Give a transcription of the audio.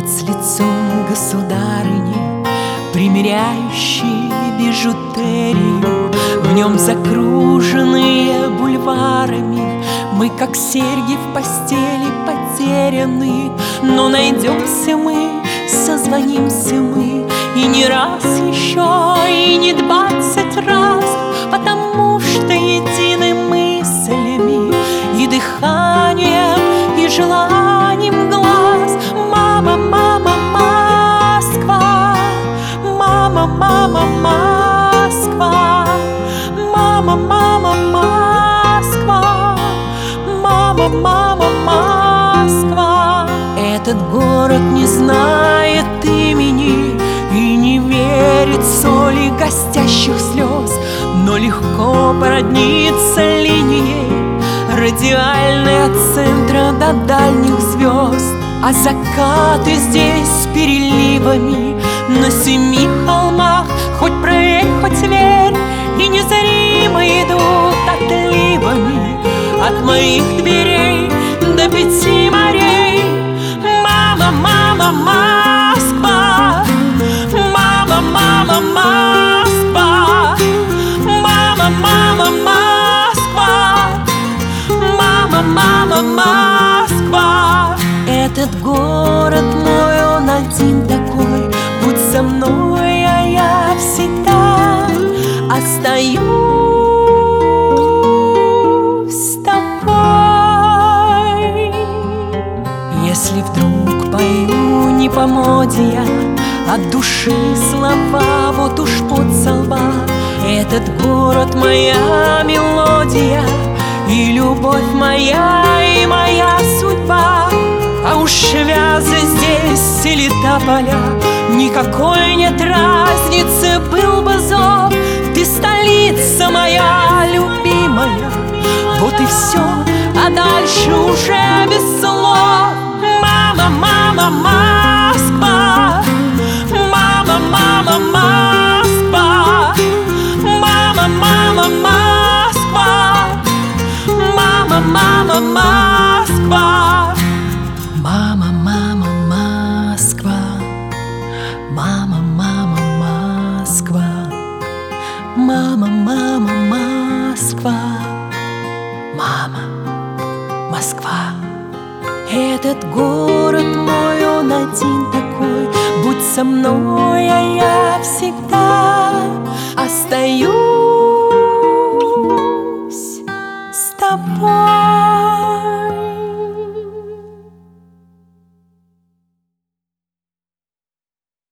с лицом государыни, примеряющей бижутерию. В нем закруженные бульварами, мы, как серьги в постели, потеряны. Но найдемся мы, созвонимся мы, и не раз еще, и не 20 раз, потому что едины мыслями и дыханием, и желанием глаз. Мама, мама, Москва, мама, мама, Москва, мама, мама, Москва, мама, мама, Москва. Этот город не знает имени и не верит соли гостящих слез, но легко породнится линией радиальной от центра до дальних звезд. А закаты здесь с переливами на 7 холмах, хоть проверь, хоть верь, и незримо идут отливами от моих дверей до 5 морей. Мама, мама, Москва, мама, мама, Москва, мама, мама, Москва, мама, мама, Москва. Этот город мой, он один такой. Будь со мной, а я всегда остаюсь с тобой. Если вдруг пою не по моде я, от души слова вот уж под со лба. Этот город моя мелодия, и любовь моя, и моя судьба. А уж вязы здесь или тополя, никакой нет разницы, был бы зов. Ты столица моя любимая, вот и все, а дальше уже без слов. Мама, мама, Москва, мама, мама, Москва, мама, мама, Москва, мама, мама, Москва. Мама, мама, Москва, мама, мама, Москва, мама, мама, Москва, мама, Москва. Этот город мой, он один такой. Будь со мной, а я всегда остаюсь с тобой.